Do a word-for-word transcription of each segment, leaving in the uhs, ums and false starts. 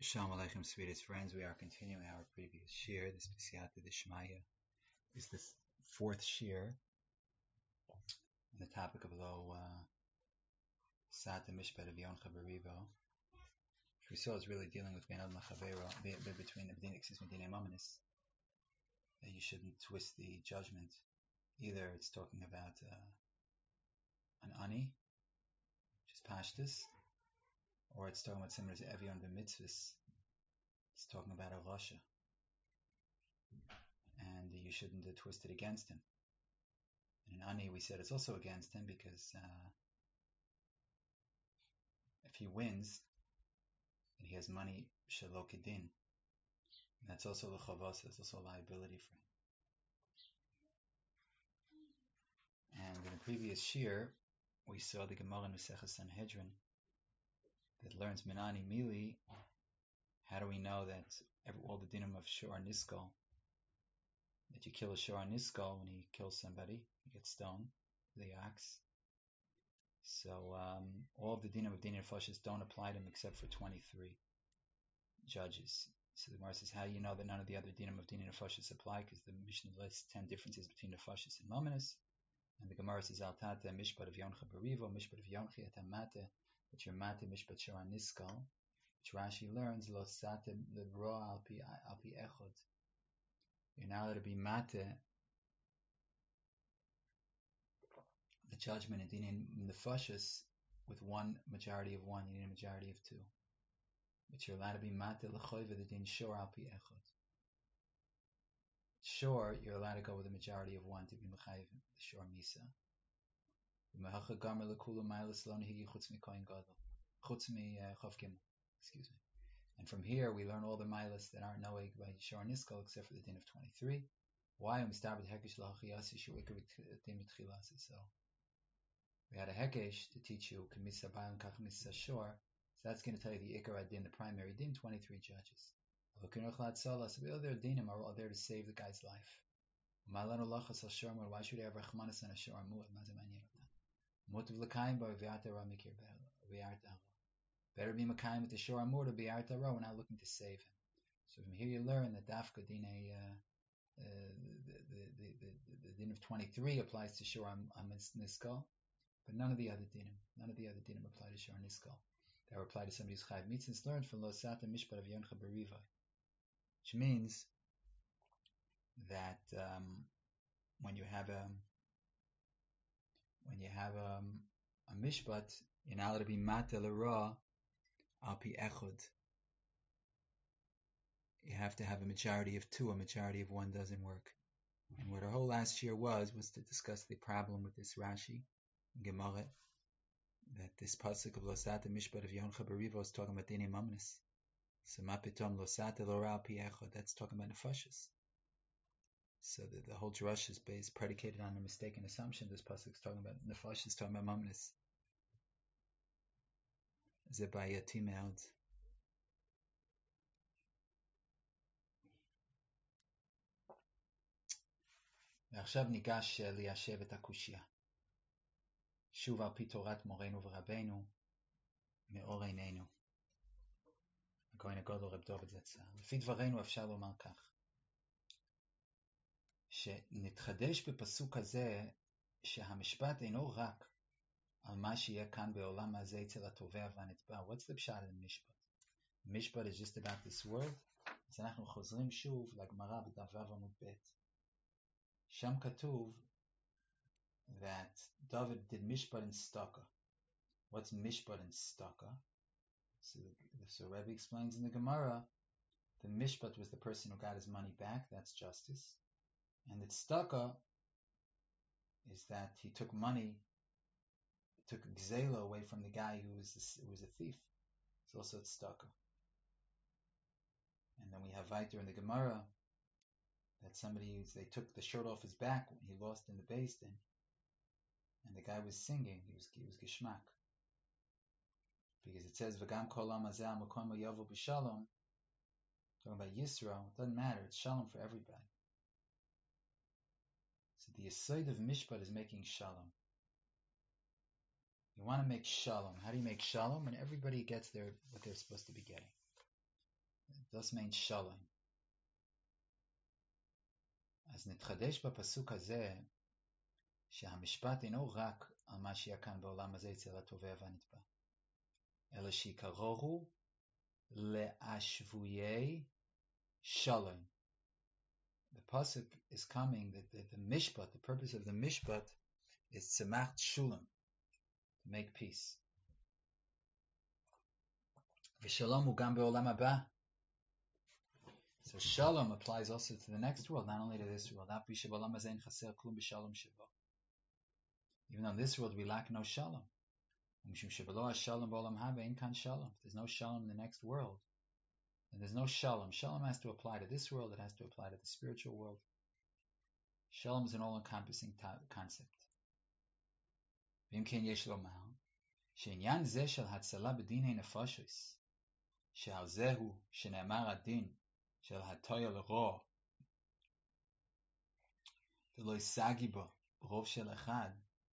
Shalom Aleichem, sweetest friends. We are continuing our previous shir. This Pesiyata Dishmaya is the fourth shir on the topic of Lo uh, Sata Mishpat of Yon Chabarivo, which we saw is really dealing with Ben Adam Chavero, between the Bedin, excuse me, Dinei Mamanis, that you shouldn't twist the judgment. Either it's talking about uh, an ani, which is pashtus, or it's talking about similar to Evion B'mitzvahs. It's talking about a rasha, and you shouldn't uh, twist it against him. And Ani, we said it's also against him because uh, if he wins and he has money shalokidin, that's also the chavos, that's also a liability for him. And in the previous shir, we saw the Gemara in Maseches Sanhedrin that learns Minani Mili. How do we know that every, all the dinim of Shor Niskal, that you kill a Shor Niskal when he kills somebody, he gets stoned with the axe? So um, all of the dinim of Dinei Nefashos don't apply to him except for twenty-three judges. So the Gemara says, how do you know that none of the other dinim of Dinei Nefashos apply? Because the Mishnah lists ten differences between Nefashos and Mominus. And the Gemara says, Al Tata Mishpat of Yoncha Barivo, Mishpat of Yonchi Atamate, that your Mate Mishpat Shora Niskal, which Rashi learns, Lo Sate Lebro Al Pi Echod. You're now allowed to be Mate, the judgment in Dinei Nefashos, with one majority of one, you need a majority of two. But you're allowed to be Mate Lechoiva, the Din Shor Al Pi Echod. Sure, you're allowed to go with a majority of one to be Mechayiv, the Shor Misa. Excuse me. And from here we learn all the milas that aren't noeg by Shor Niskal except for the din of twenty-three. Why? So we had a hekesh to teach you Kamisa Bayan Kachmisa Shor. So that's going to tell you the Ikar Din, the primary din, twenty-three judges. So the other dinim are all there to save the guy's life. Why should I have Rachmanis and a Shor Mu'ad? Better be Makayim with the Shor Amur to be Artaro. We're not looking to save him. So from here you learn that Dafka Din uh, uh, the, the, the, the, the din of twenty-three applies to Shor Niskal, but none of the other dinim, none of the other dinim apply to Shor Niskal. They are applied to somebody who's Chayiv Mitzvahs, learned from Lo Sata Mishpat of Yoncha B'Rivai, which means that um, when you have a when you have a, a mishpat, you're not allowed to be Mate L'Ra Al Pi Echod. You have to have a majority of two. A majority of one doesn't work. And what our whole last year was was to discuss the problem with this Rashi Gemara, that this pasuk of Losata Mishpat of Yoncha Barivo is talking about Dinei Mamnis. So Mapitom Losata L'Ra Al Pi Echod, that's talking about Nefashos. So the, the whole drush is based predicated on a mistaken assumption. This pasuk is talking about Nefashos, talking about Mamnis. Zebayati me'od. ועכשיו ניגש ליישב את הקושיה. שוב על פי תורת מורנו ורבנו, מאור עינינו. הכהן הגדול רב דוד זצ"ל. לפי דברינו אפשר לומר כך, שנתחדש בפסוק הזה, שהמשפט אינו רק על מה שיהיה כאן בעולם הזה אצל התובע והנתבע. What's the pshat in משפט? משפט is just about this world. אז אנחנו חוזרים שוב לגמרא בדף ו' עמוד ב'. שם כתוב that David did mishpat in staka. What's mishpat in staka? So, so Rebbe explains in the Gemara, the mishpat was the person who got his money back, that's justice. And the staka is that he took money, took gzela away from the guy who was, who was a thief. It's also staka. And then we have Viter in the Gemara, that somebody, they took the shirt off his back when he lost in the Beis Din, and the guy was singing, he was he was geshmak, because it says v'gam kol ha'mazeh makom yavo b'shalom, talking about Yisro. It doesn't matter, it's shalom for everybody. So the aside of mishpat is making shalom. You want to make shalom. How do you make shalom? When everybody gets their what they're supposed to be getting. Das means shalom. אז נתחדש בפסוק הזה, שהמשפט אינו רק על מה שיהיה כאן בעולם הזה אצל התובע והנתבע, אלא שעיקרו הוא להשבויי shalom. The pasuk is coming that the, the mishpat, the purpose of the mishpat is tzemach shulam, to make peace. V'shalom hu gam be'olam haba. So shalom applies also to the next world, not only to this world. Even though in this world we lack no shalom. If there's no shalom in the next world, then there's no shalom. Shalom has to apply to this world, it has to apply to the spiritual world. Shalom is an all-encompassing concept. שעניין זה של הצלה בדיני נפשות, שעל זהו שנאמר הדין של הטויה לרוע, ולא ישגי בו רוב של אחד,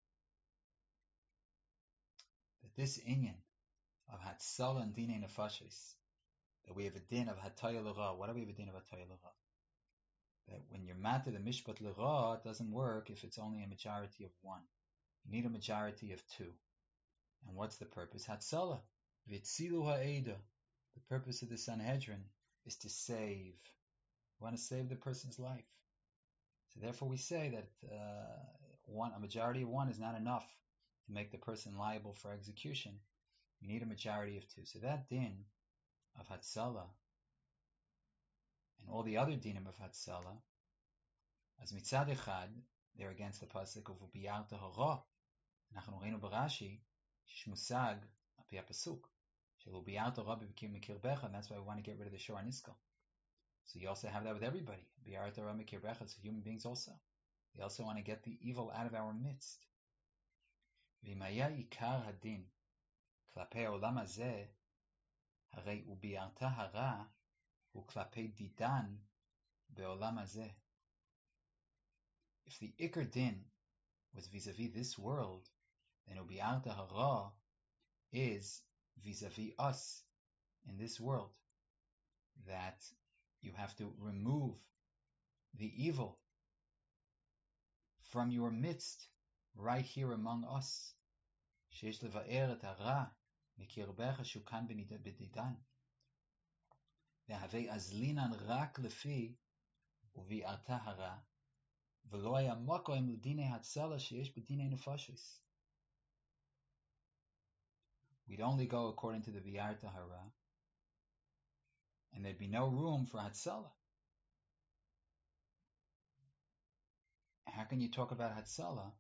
that this inyan of Hatzalah and Dinei Nefashis, that we have a din of Hataya L'Ra. Why do we have a din of Hataya L'Ra? That when you're matter the Mishpat L'Ra, it doesn't work if it's only a majority of one. You need a majority of two. And what's the purpose? Hatzalah. V'tzilu ha'eda. The purpose of the Sanhedrin is to save. We want to save the person's life. So therefore we say that uh, one, a majority of one is not enough to make the person liable for execution. You need a majority of two. So that din of Hatzalah and all the other dinim of Hatzalah, as mitzad echad, they're against the pasuk of ubiyarta hara. Nachnu reinu b'Rashi shmusag api pasuk shel ubiyarta hara b'kir mikirbecha, and that's why we want to get rid of the shor niskal. So you also have that with everybody. Ubiyarta hara mikirbecha, it's human beings also. We also want to get the evil out of our midst. V'imaya ikar hadin klape olam hazeh, הרי וביארת הרע הוא כלפי דידן בעולם הזה. If the Iker Din was vis-a-vis this world, then וביארת הרע is vis-a-vis us in this world. That you have to remove the evil from your midst, right here among us. שיש לבאר את הרע מקרבך שוכן בדידן. והווה אזלינן רק לפי וביארת הרע, ולא היה מקום לדיני הצלה שיש בדיני נפשות. We'd only go according to the ביארת הרע, and there'd be no room for Hatzalah. How can you talk about Hatzalah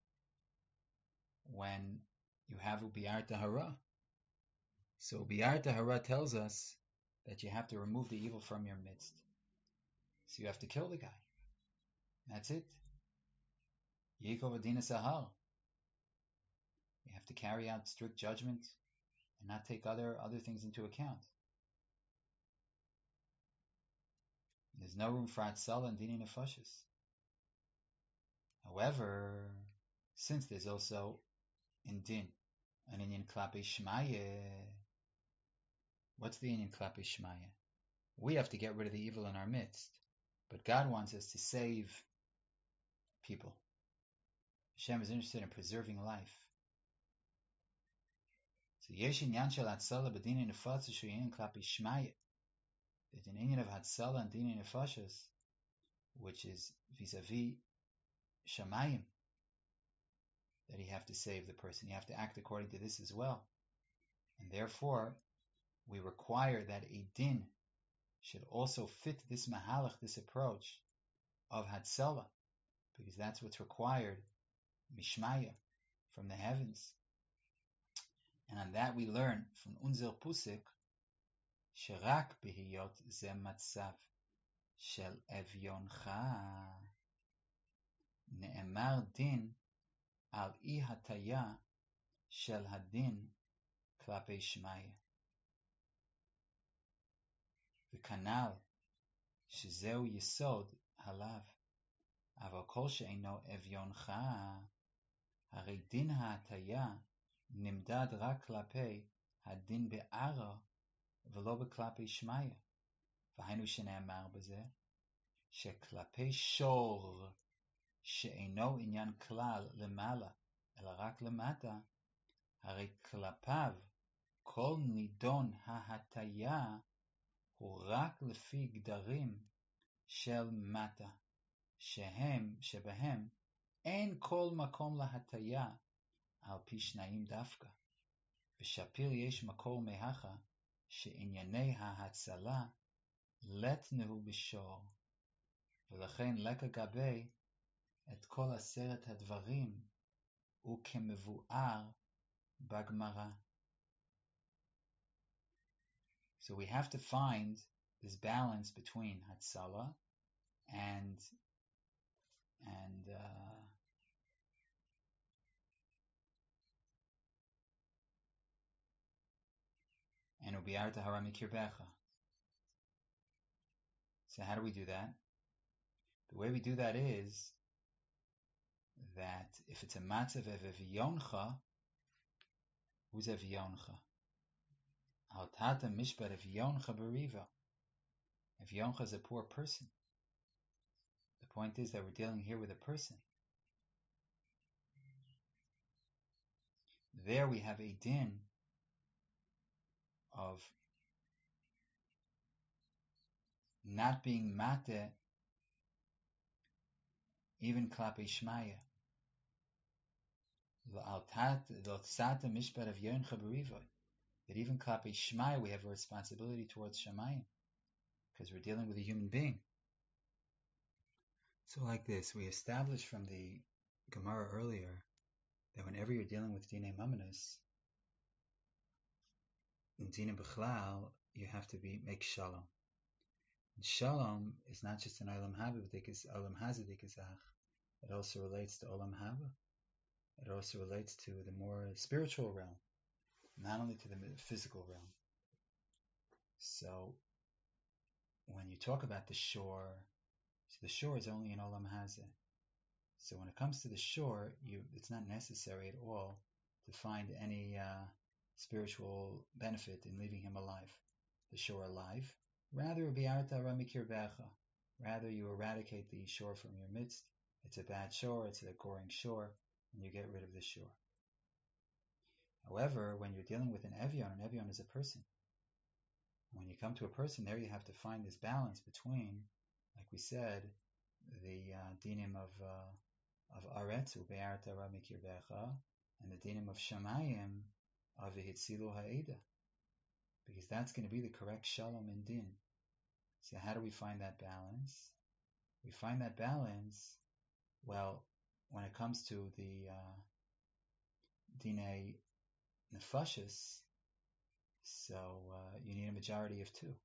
when you have Ubiyarta Hara? So Ubiyarta Hara tells us that you have to remove the evil from your midst. So you have to kill the guy. That's it. Yikov Adina Sahar. You have to carry out strict judgment and not take other, other things into account. There's no room for Hatzalah and Dini Nefashis. However, since there's also in Din an inyan klape shmaya, what's the inyan klape shmaya? We have to get rid of the evil in our midst, but God wants us to save people. Hashem is interested in preserving life. So yesh inyan shel Hatzalah b'dinei nefashos shu inyan klape shmaya. There's an inyan of Hatzalah and Dinei Nefashos, which is vis-a-vis Shamayim, that you have to save the person. You have to act according to this as well. And therefore, we require that a din should also fit this mahalach, this approach of Hatzalah, because that's what's required, mishmaya, from the heavens. And on that we learn from Unzel Pusik, שרק בהיות זה מצב של אביונך נאמר דין על אי הטיה של הדין כלפי שמיא. וכנ"ל שזהו יסוד עליו, אבל כל שאינו אביונך, הרי דין ההטיה נמדד רק כלפי הדין בערה, ולא בכלפי שמיא, והיינו שנאמר בזה, שכלפי שור שאינו עניין כלל למעלה, אלא רק למטה, הרי כלפיו כל נידון ההטיה הוא רק לפי גדרים של מטה, שהם, שבהם אין כל מקום להטיה על פי שניים דווקא. בשפיר יש מקור מהכה שענייני ההצלה לתנו בשור, ולכן לקגבי את כל עשרת הדברים הוא כמבואר בגמרא. So we have to find this balance between Hatzala and and uh, and Ubiarta Harami Kirbecha. So how do we do that? The way we do that is that if it's a matzav of Evioncha, who's Evioncha? Al Tata Mishpat Evioncha Beriva. Evioncha is a poor person. The point is that we're dealing here with a person. There we have a din of not being mate even klape shmaya. That even klape shmaya we have a responsibility towards shamayim because we're dealing with a human being. So like this, we established from the Gemara earlier that whenever you're dealing with Dinei Mamonos, in Dinei Bichlal, you have to be make shalom. And shalom is not just an olam haba, but it's olam hazadikazach. It also relates to olam haba. It also relates to the more spiritual realm, not only to the physical realm. So when you talk about the shore, so the shore is only an olam hazeh. So when it comes to the shore, you, it's not necessary at all to find any uh, spiritual benefit in leaving him alive, the shore alive. Rather, rather you eradicate the shore from your midst. It's a bad shore, it's a goring shore, and you get rid of the shore. However, when you're dealing with an Evion, an Evion is a person. When you come to a person, there you have to find this balance between, like we said, the uh, dinim of uh, of Aretz, Ube'arta Ramikir Becha, and the dinim of Shamayim of Hitzilu Ha'eda. Because that's going to be the correct Shalom and Din. So how do we find that balance? We find that balance, well, when it comes to the uh, Dinei Nefashis, so uh, you need a majority of two.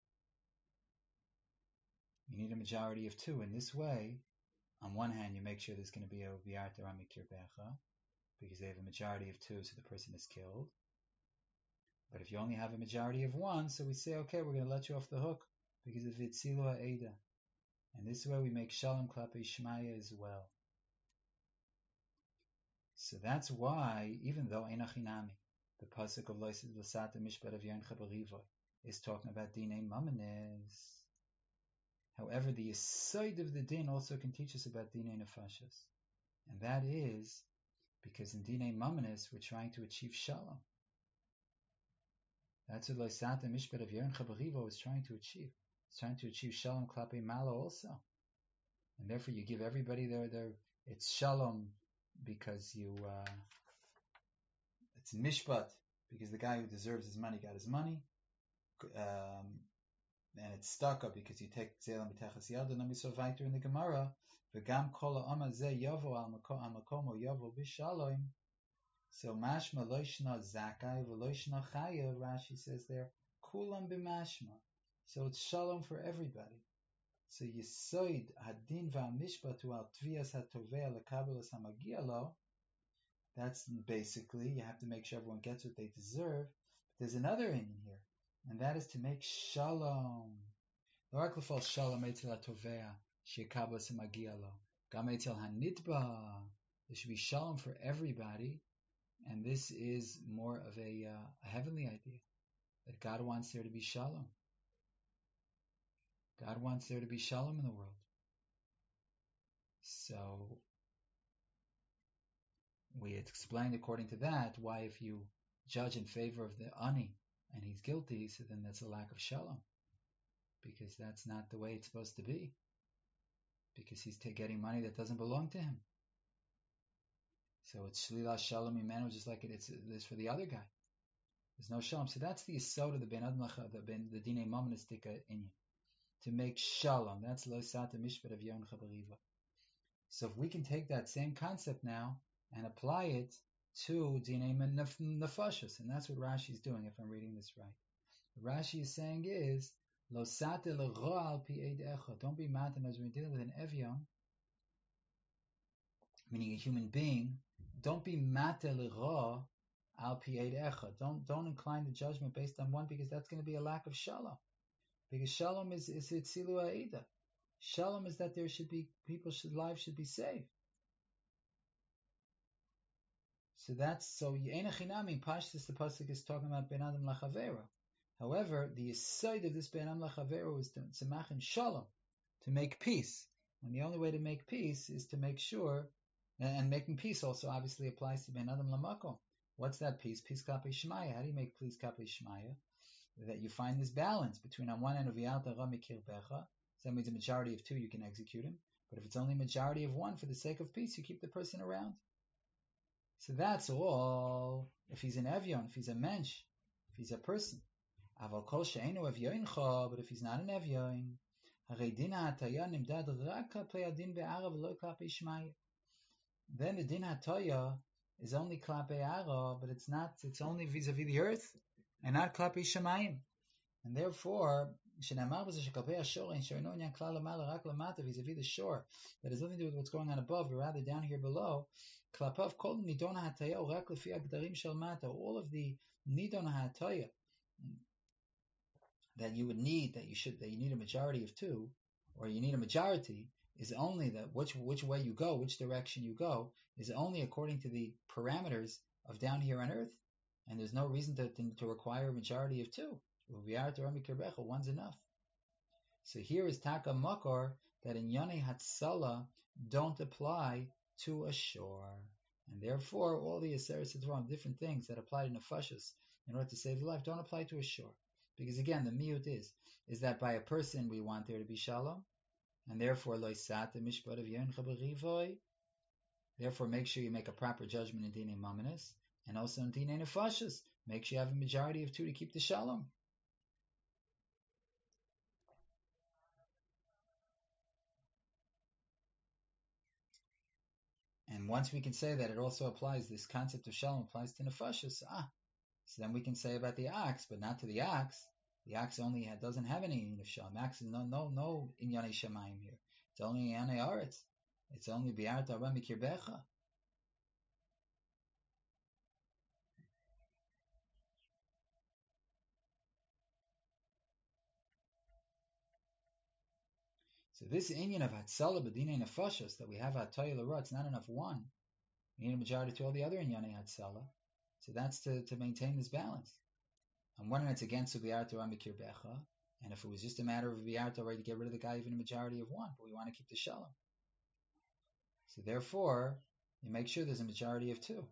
You need a majority of two. In this way, on one hand, you make sure there's going to be a Viarta Ramikir Becha, because they have a majority of two, so the person is killed. But if you only have a majority of one, so we say, okay, we're going to let you off the hook, because of Itzilu Ha'eda. And this way we make Shalom Klape Shmaya as well. So that's why, even though Einachinami, the pasuk of Lasata Mishpat of Yancha Berivoy, is talking about Dinei Mamonos, however, the side of the din also can teach us about Dinei Nefashos. And that is because in Dinei Mamonos, we're trying to achieve Shalom. That's what Lasata Mishpat of Yancha Berivoy is trying to achieve. It's trying to achieve Shalom Klape Malo also. And therefore you give everybody their, their it's Shalom because you, uh, it's Mishpat, because the guy who deserves his money got his money. Um, and it's stuck up because you take Zelam B'techas Yad, and then we saw weiter in the Gemara, V'gam kol ha'ama zeh yavo al makomo yavo b'shalom. So mashma loishna zakai v'loishna chaya, Rashi says there, kulam b'mashma. So it's shalom for everybody. So yisoid hadin v'amishpatu al tviyas hatovea lekabelas hamagia lo. That's basically, you have to make sure everyone gets what they deserve. But there's another in here, and that is to make shalom. Lo rak l'fal shalom etzel hatovea shekabelas hamagia lo. Gam etzel hanitba. There should be shalom for everybody, and this is more of a, uh, a heavenly idea, that God wants there to be shalom. God wants there to be shalom in the world. So we had explained according to that why if you judge in favor of the ani and he's guilty, so then that's a lack of shalom, because that's not the way it's supposed to be, because he's t- getting money that doesn't belong to him. So it's shlila shalom imenu, just like it is for the other guy. There's no shalom. So that's the yesod of the ben adam lacha, the ben the dinei mamonistika inyan, to make shalom. That's lo sata mishpat of yon chabariva. So if we can take that same concept now and apply it to dinei nefashos, and that's what Rashi is doing. If I'm reading this right, what Rashi is saying is lo sata le'ro al pi eid echad. Don't be mad as we're dealing with an evyon, meaning a human being. Don't be mate le'ro al pi eid echad. Don't don't incline the judgment based on one, because that's going to be a lack of shalom. Because shalom is is itzilu ha'ida. Shalom is that there should be people should lives should be saved. So that's so Ye'ena Chinami Pashtus, the pasuk is talking about Ben Adam Lachavero. However, the side of this Ben Adam Lachavero is to tzemach in shalom, to make peace. And the only way to make peace is to make sure, and making peace also obviously applies to Ben Adam Lamakom. What's that peace? Peace Kapei Shmaya. How do you make peace Kapei Shmaya? That you find this balance between on one end of V'yalta Ra Mikir Becha. So that means a majority of two you can execute him. But if it's only a majority of one, for the sake of peace, you keep the person around. So that's all. If he's an evyon, if he's a mensch, if he's a person. Aval kol she'enu evyoincha, but if he's not an evyon, harei din ha'ataya nimdad rak klapei adin be'ara v'lo klapei shmaya. Then the din ha'ataya is only klapei ara, but it's not. It's only vis-a-vis the earth and not klapei shemayim. And therefore, shenamar b'zeh sheklapei hashor ein she'eno inyan klal lamala rak lamata vis-a-vis the shore, that has nothing to do with what's going on above, but rather down here below. Klapav kol nidon ha'ataya rak lefi agdarim shel mata. All of the nidon ha'ataya that you would need, that you should, that you need a majority of two, or you need a majority, is only that which which way you go, which direction you go, is only according to the parameters of down here on earth, and there's no reason to to, to require a majority of two. One's enough. So here is taka makor that in Yonei Hatsala don't apply to a shore, and therefore all the Aseres Yitron, different things that apply to nefashos in order to save life, don't apply to a shore. Because again, the miyut is is that by a person we want there to be shalom, and therefore loisat mishpat of yon chabarivoy. Therefore, make sure you make a proper judgment in dinei mamanis, and also in dinei nefashos. Make sure you have a majority of two to keep the shalom. And once we can say that it also applies, this concept of shalom applies to nefashos, ah, so then we can say about the ox, but not to the ox. The ox only ha- doesn't have any inyan of shalom. Ox is no no no inyanei shamayim here. It's only inyanei aretz. It's only bi'arta ra mikir becha. So this inyan of hatzala b'dinei nefashos that we have hatayil l'ra, it's not enough one. We need a majority to all the other inyanei hatzala. So that's to, to maintain this balance. On one hand, it's against bi'arta ra mikir becha, and if it was just a matter of bi'arta right to get rid of the guy, even a majority of one, but we want to keep the shalom. So therefore, you make sure there's a majority of two.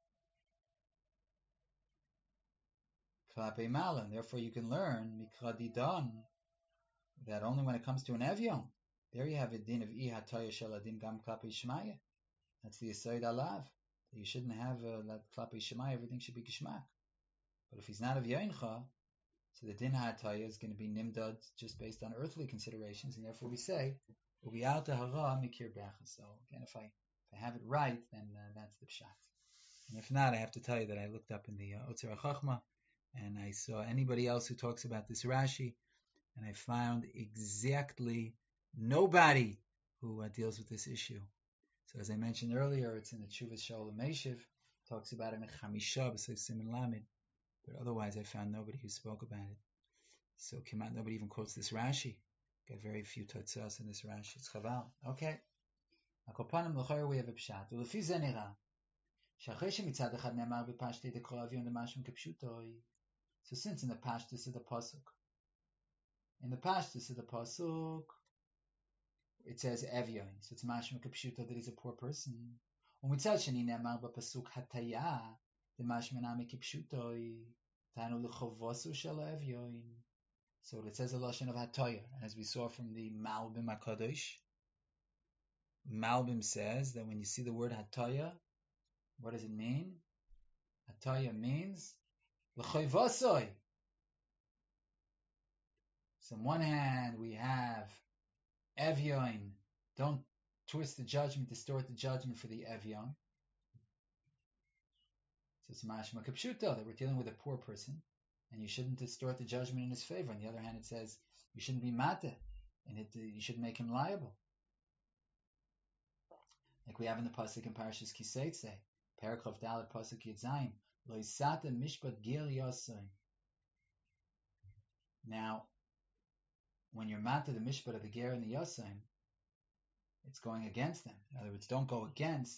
Klapei malan. Therefore, you can learn mikra didan that only when it comes to an evyon, there you have a din of I hatoya shel adin gam klapei shmaya. That's the yesod alav. You shouldn't have uh, that klapei shmaya. Everything should be gishmak. But if he's not of yoincha, so the din hatoya is going to be nimdad just based on earthly considerations, and therefore we say ubi alta hara mikir becha. So again, if I if I have it right, then uh, that's the pshat. And if not, I have to tell you that I looked up in the uh, Otzar HaChachma, and I saw anybody else who talks about this Rashi, and I found exactly nobody who uh, deals with this issue. So as I mentioned earlier, it's in the Tshuvas Shalom Meshiv, talks about it in Chamisha, b'Seif Siman Lamed, but otherwise I found nobody who spoke about it. So Kemat, nobody even quotes this Rashi. Got very few totzas in this Rashi. It's chaval. Okay. Akopanim l'chayr we have a pshat. Ulefi zenira. Shachei shemitzad echad ne'amar b'pashti dekol avion demashim kepshutoi. So since in the Pashtus of the pasuk, In the Pashtus of the Pasuk, it says Evyon, so it's mashma kapshuta that he's a poor person. Umitzad sheni ne'amar b'pasuk hataya, the mashma nami kapshutoi, tanu l'chovosu shel Evyon. So it says a lashon of hataya, and as we saw from the Malbim HaKadosh, Malbim says that when you see the word hataya, what does it mean? Hataya means l'chovosu. So on one hand, we have Evyon, don't twist the judgment, distort the judgment for the Evyon. So it's mashma kapshuta, that we're dealing with a poor person, and you shouldn't distort the judgment in his favor. On the other hand, it says you shouldn't be mata, and it, you should make him liable. Like we have in the pasuk in Parashas Kiseitze, Paraklov Dalet pasuk Yitzayin, Lo Yisata Mishpat Gil Yosai. Now, when you're mata the mishpat of the ger and the yosaim, it's going against them. In other words, don't go against.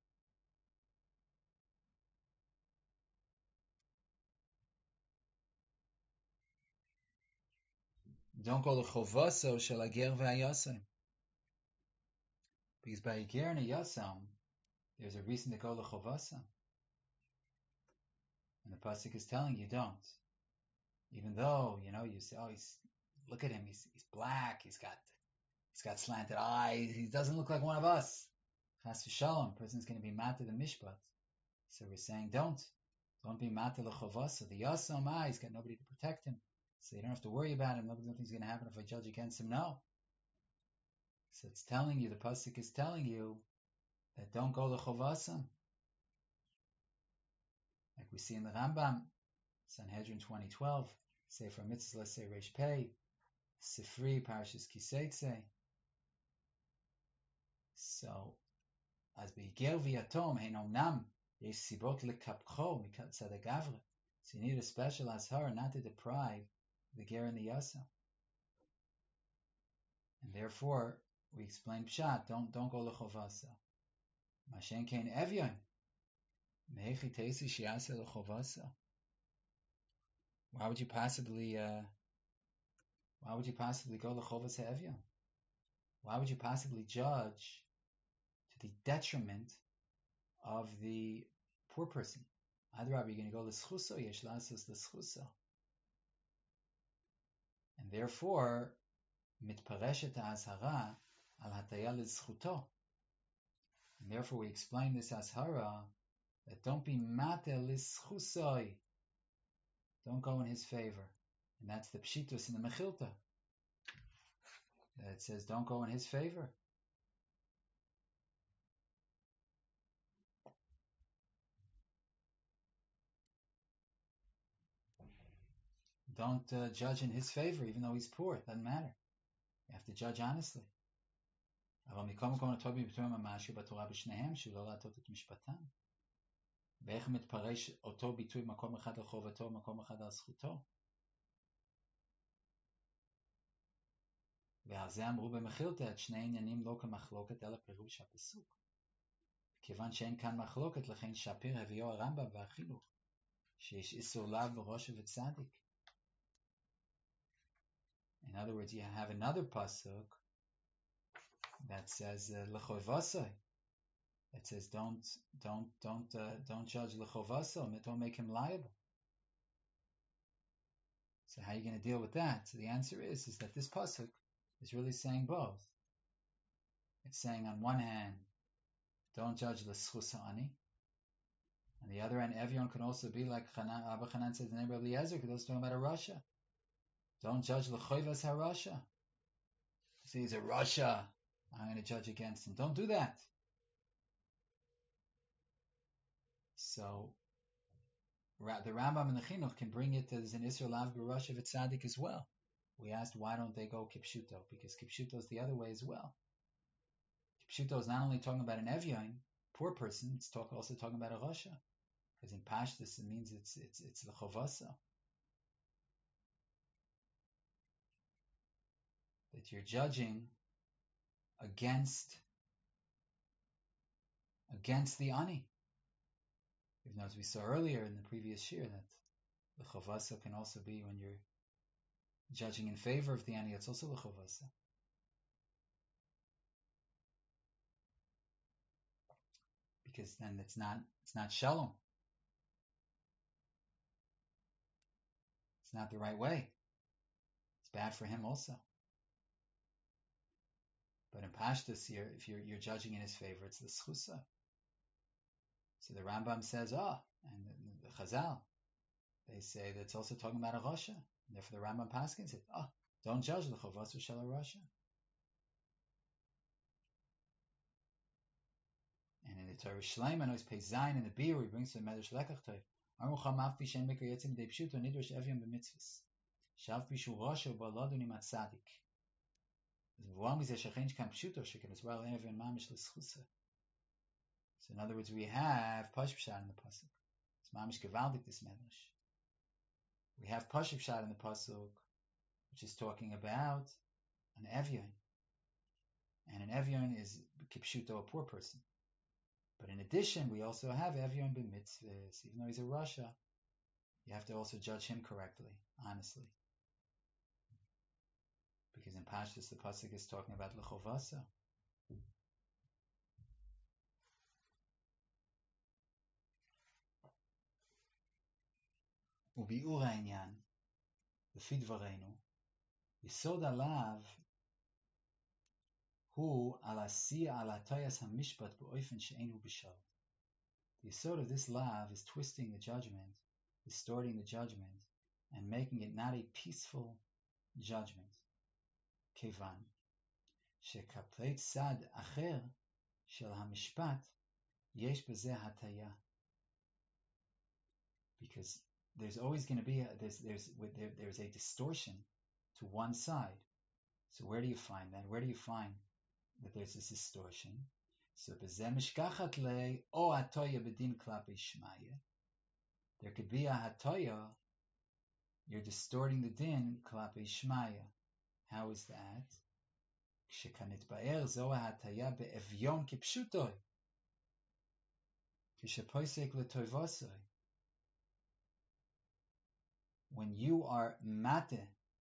Don't go lechovaso shel hager ve'hayosaim. Because by a ger and a yosam, there's a reason to go lechovasa. And the pasuk is telling you don't. Even though, you know, you say, oh, he's, look at him, he's, he's black, he's got, he's got slanted eyes, he doesn't look like one of us. Chas v'shalom, person's going to be mata the mishpat. So we're saying don't. Don't be mata lechovasa. The yosam, ah, he's got nobody to protect him. So you don't have to worry about him. Nothing's going to happen if I judge against him. No. So it's telling you, the pasuk is telling you that don't go lechovasa. Like we see in the Rambam, Sanhedrin twenty twelve, Sefer Mitzvah, let's say Reish Pei, Sifri, Parashas Kiseitze. So, as be'ger v'yatom, hein omnam, yesh sibot lekapcho mikat tzadek avra. So you need a special ashara not to deprive the ger and the yasa. And therefore, we explain pshat, don't, don't go lechovasa. Mashen kein evyon. Mehechi teisi shiase lechovasa. Why would you possibly, uh, why would you possibly go lechovasa evyon? Why would you possibly judge to the detriment of the poor person? Adrab, you're going to go l'schuso, yesh lasos l'schuso. And therefore, mitpareshet ha'azhara al hataya l'schuto. And therefore, we explain this azhara that don't be mate l'schusoi. Don't go in his favor. And that's the pshitus in the Mechilta. It says don't go in his favor. Don't uh, judge in his favor, even though he's poor. It doesn't matter. You have to judge honestly. אבל מכל מקום הטוב ביותר משהו בתורה בשניהם, שלא להטות את משפטם. ואיך מתפרש אותו ביטוי מקום אחד על חובתו ומקום אחד על זכותו. ועל זה אמרו במחילתא את שני עניינים לא כמחלוקת אלא פירוש הפסוק. כיוון שאין כאן מחלוקת, לכן שפיר הביאו הרמב"ם והחינוך, שיש איסור לאו בראש וצדיק. In other words, you have another pasuk that says lechovasai. It says don't don't don't uh, don't judge lechovasai, don't make him liable. So how are you going to deal with that? So the answer is is that this pasuk is really saying both. It's saying on one hand, don't judge l'schusa ani. On the other hand, everyone can also be like Chanan, Abba Chanan says the neighbor of Eliezer, because he's talking about a Rasha. Don't judge l'choivas harasha. See, he's a Rasha. I'm going to judge against him. Don't do that. So, the Rambam and the Chinuch can bring it as an Isra Lav B'Rasha V'Tzadik as well. We asked, why don't they go Kipshuto? Because Kipshuto is the other way as well. Kipshuto is not only talking about an Evyain, poor person, it's talk, also talking about a Rasha. Because in Pashtus it means it's it's it's L'chovasa. That you're judging against against the ani. Even though, as we saw earlier in the previous year, that the chavasa can also be when you're judging in favor of the ani, it's also l'chovasa. Because then it's not it's not shalom. It's not the right way. It's bad for him also. But in Pashtus, you're, if you're you're judging in his favor, it's the schusa. So the Rambam says, oh, and the, the Chazal, they say that it's also talking about a Rasha. And therefore the Rambam Paskin said, oh, don't judge the Chovas Shel Rasha. And in the Torah Shleima, knows Pei Zayin in the Beer, he brings to the Medrash Lekach Toiv, Arucha Mafpi Shem Mikra Yetzim De Pshuto Nidrosh Evyon B'Mitzvahs. Shav Pishu Rasha Ba'Ladu Nimat Tzadik. V'am Mizeh Shechench Kam Pshuto Shekin as well Evyon Mamish L'Schusa. So in other words, we have Pashup Shad in the Pasuk. It's Mamish Gevaldik this Medrash. We have Pashup Shad in the Pasuk, which is talking about an Evyon. And an Evyon is Kipshuto, a poor person. But in addition, we also have Evyon b'mitzvahs. Even though he's a Rasha, you have to also judge him correctly, honestly. Because in Pashtus, the Pasuk is talking about L'chovasa. Ubi'ur ha'inyan, l'fi dvareinu, yisod alav hu al asiya al hatayas hamishpat b'oifen she'einu b'shal. The yisod of this lav is twisting the judgment, distorting the judgment, and making it not a peaceful judgment. Kevan shekaplei tzad acher shel hamishpat yesh b'zeh hataya. Because there's always going to be a, there's there's there, there's a distortion to one side. So where do you find that? Where do you find that there's this distortion? So b'zeh mishkachat le o hatoya b'din klapi shmaya. There could be a hatoya. You're distorting the din klapi shmaya. How is that? Kshekanit ba'er zo hataya be'evyon kipshutoy. Kshepoisek letoivosoi. When you are mate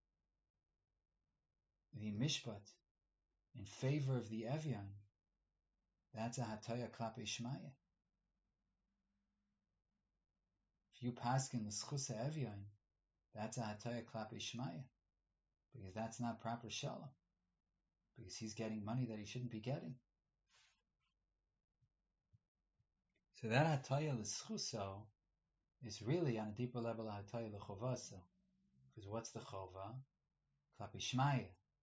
the mishpat in favor of the Evyon, that's a hataya klapi shmaya. If you paskin the schusa Evyon, that's a hataya klapi shmaya, because that's not proper shalom, because he's getting money that he shouldn't be getting. So that hataya l'schuso is really on a deeper level of hataya l'chovaso, because what's the chova? Klapi shmaya.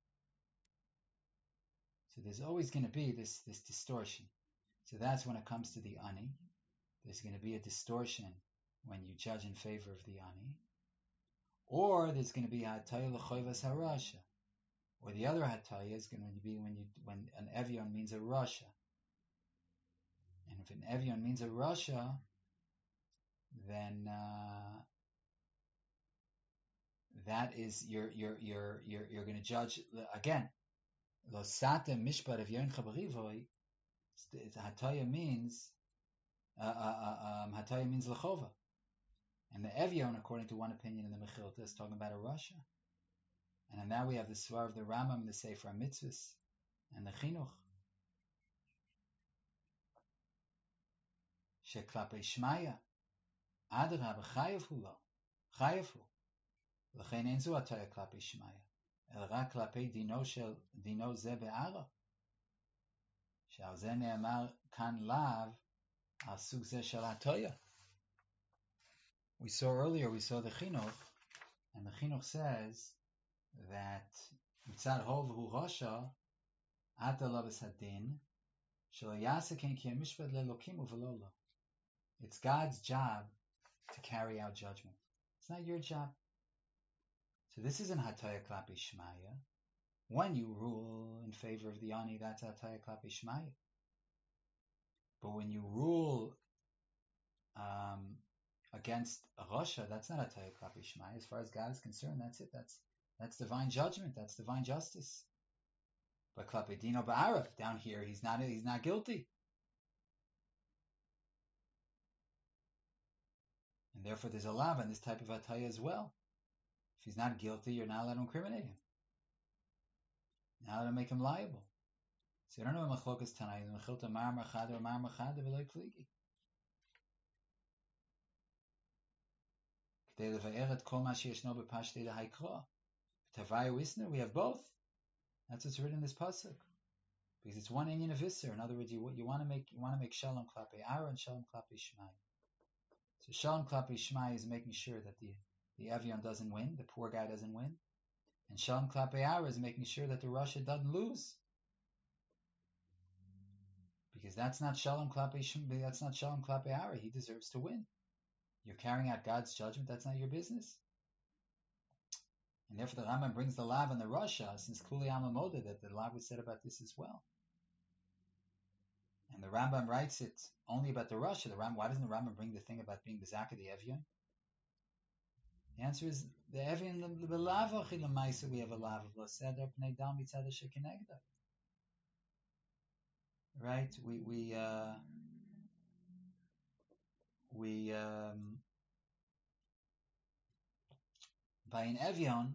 So there's always going to be this, this distortion. So that's when it comes to the ani. There's going to be a distortion when you judge in favor of the ani. Or there's going to be hataya l'chovas harasha. Or the other hataya is going to be when you when an Evyon means a rasha. And if an Evyon means a rasha, then uh, that is you're you're you're you're you're going to judge again. Lo sate mishpat of yon chabarivoy. Hataya means uh, uh, um, hataya means lechova, and the Evyon, according to one opinion in the Mechilta, is talking about a rasha. And then now we have the svar of the Rambam, the Sefer Mitzvahs, and the Chinuch. Sheklape shmaya. Adrab chayavu lo, chayavu. L'chein ein zu hataya klapi shmaya, el rak klapi dino shel dino ze be'ara. Shal ze ne'amar kan lav al sug ze shel hataya. We saw earlier, we saw the Chinuch, and the Chinuch says that mitzad hov hu rasha ata labes hadin shel yasa ken ki mishpat lelokim uvelolo. It's God's job to carry out judgment. It's not your job. So this isn't hataya klapi shmaya. When you rule in favor of the ani, that's hataya klapi shmaya. But when you rule um, against a rasha, that's not hataya klapi shmaya. As far as God is concerned, that's it. That's that's divine judgment. That's divine justice. But klapi dino ba'ara, down here, he's not he's not guilty. And therefore there's a lav in this type of hataya as well. he's not guilty, you're not allowed to incriminate him. You're not allowed to make him liable. So you don't know machlokas tanai, mechilta mar machada or mar machada v'loy pligi. K'dei levaeret kol ma sheyeshno b'pashtei haikra. Tavayu isner, we have both. That's what's written in this pasuk. Because it's one inyan of Isser. In other words, you, you want to make you want to make shalom klape ara and shalom klape shmai. So shalom klape shmai is making sure that the the Evion doesn't win, the poor guy doesn't win, and shalom klape ara is making sure that the Rasha doesn't lose. Because that's not shalom klape shmai, that's not shalom klape ara. He deserves to win. You're carrying out God's judgment. That's not your business. And therefore, the Rambam brings the lav and the Rasha, since Kuli Alma Moda, that the lav was said about this as well. And the Rambam writes it only about the Rasha. The Ram, why doesn't the Rambam bring the thing about being Bezaka the Evian? The answer is the Evian, the lav achil we have a lav of Loseder Pnei Dal Mitzad Shekinegda. Right? We we uh, we um, by an Evian.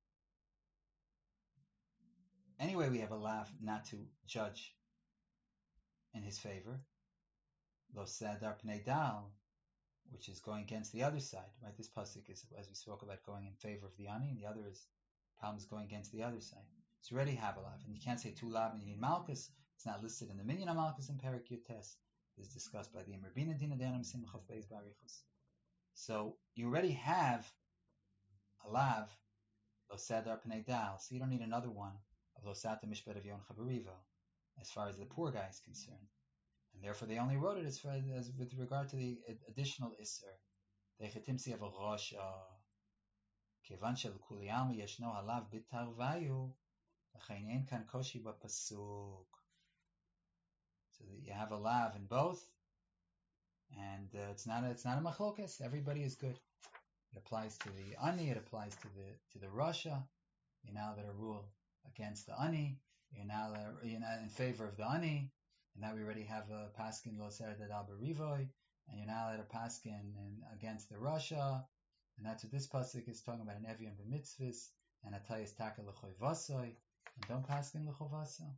Anyway, we have a lav not to judge in his favor. Lo sadar pnei dal, which is going against the other side. Right? This pasuk is, as we spoke about, going in favor of the ani, and the other is problems going against the other side. So you already have a lav, and you can't say two lav and you need malchus. It's not listed in the minyan of malchus and Perik Yutes. It's discussed by the Emerbina Dina Denim Simchav Beis Barichus. So you already have a lav lo sadar pnei dal, so you don't need another one of lo sata mishpat of yon chabarivo, as far as the poor guy is concerned. And therefore they only wrote it as far as with regard to the additional Isser. They chetimsi of a Rasha. Kevan shel kuli alma yeshno halav bitarvayu, l'chein ein kan koshi b'pasuk. So that you have a lav in both, and uh, it's not a, it's not a machlokas. Everybody is good. It applies to the ani. It applies to the to the Rasha. You're now that a rule against the ani. You're now you're not in favor of the ani. And now we already have a paskin lo serdad al berivoy, and you're now at a paskin and against the Rasha, and that's what this pasuk is talking about, an evian b'mitzvahs and a tayis taka l'choy vasoy, and don't paskin l'choy vaso.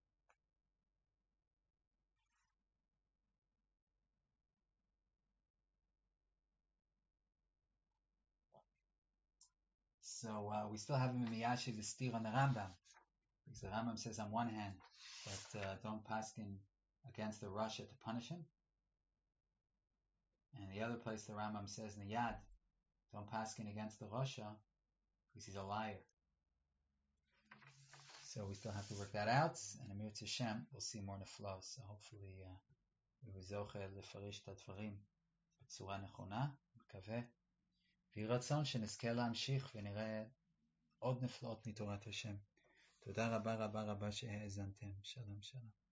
So uh, we still have him in Miyashi the stir on the Rambam, because the Rambam says on one hand that uh, don't paskin against the Rasha to punish him. And the other place the Rambam says in the Yad, don't paskin against the Rasha because he's a liar. So we still have to work that out. And Amir Tishem, we'll see more in the flow. So hopefully uh, we will zoche lefarish את הדברים בצורה נכונה, מקווה. ויהי רצון שנזכה להמשיך ונראה עוד נפלאות מתורת השם. תודה רבה רבה רבה שהאזנתם. שלום שלום.